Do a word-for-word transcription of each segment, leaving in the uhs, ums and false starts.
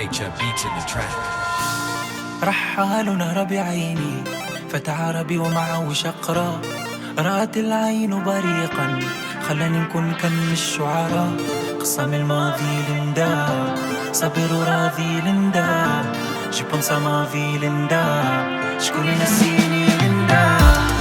Nature beats in the track. رحال نهر بعيني فتى عربي ومعه شقرة، رأت العين بريقا خلاني نكون كم الشعراء. قصة من الماضي لندا صبر وراضي لندا جيبون سماضي لندا شكون ينسيني لندا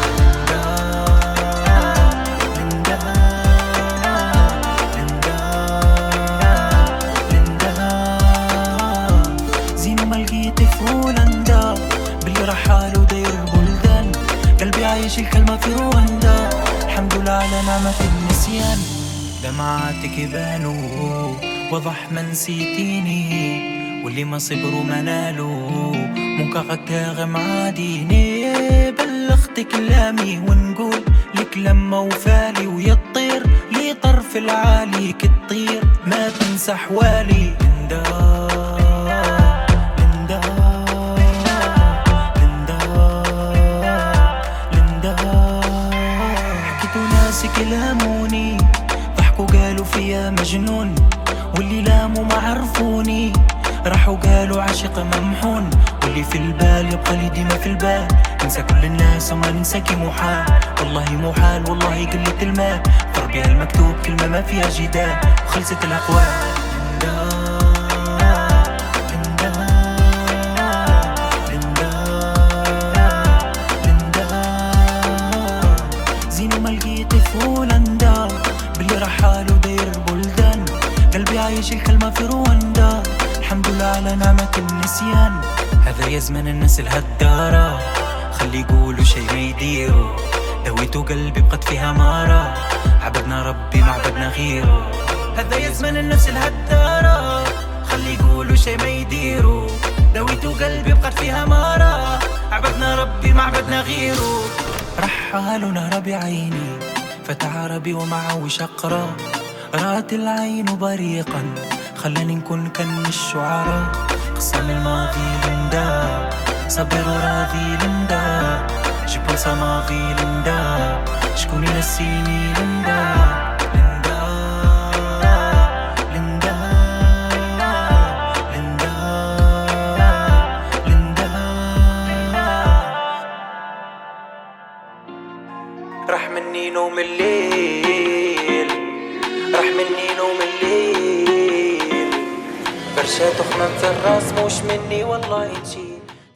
رحال وداير بلدان قلبي عايش الكلمة في رواندا. الحمد لله على نعمة النسيان، دمعاتك بانوا وضح ما نسيتيني، واللي ما صبروا ما نالوا ممكن غكاغ عاديني. بلغت كلامي ونقول لك لما وفالي ويطير لي طرف العالي كتطير ما تنسى حوالي. كلاموني ضحكوا قالوا فيا مجنون، واللي لاموا ما عرفوني راحوا قالوا عاشق ممحون. واللي في البال يبقى لي ديما في البال، ننسى كل الناس وما ننساكي محال. والله محال والله قلة المال، ضرب بها المكتوب كلمة ما فيها جدال وخلصت الأقوال. باللي رحال وداير بلدان قلبي عايش الكلمة في رواندا. الحمد لله على نعمة النسيان، هذا يا زمن الناس الهدارة خلي يقولوا شي ما يديروا. دويتوا قلبي بقت فيها مارة، عبدنا ربي ما عبدنا غيره. هذا يا زمن الناس الهدارة خلي يقولوا شي ما يديروا. دويتوا قلبي بقت فيها مارة، عبدنا ربي ما عبدنا غيره. رحال نهر بعيني فتى عربي ومعه شقرة، رأت العين بريقا خلاني نكون كم الشعراء. قصة من الماضي لندا صبر وراضي لندا جيبون سماضي لندا شكون ينسيني لندا. راح مني نوم الليل راح مني نوم الليل، برشا تخمم في الراس مش مني والله تجي.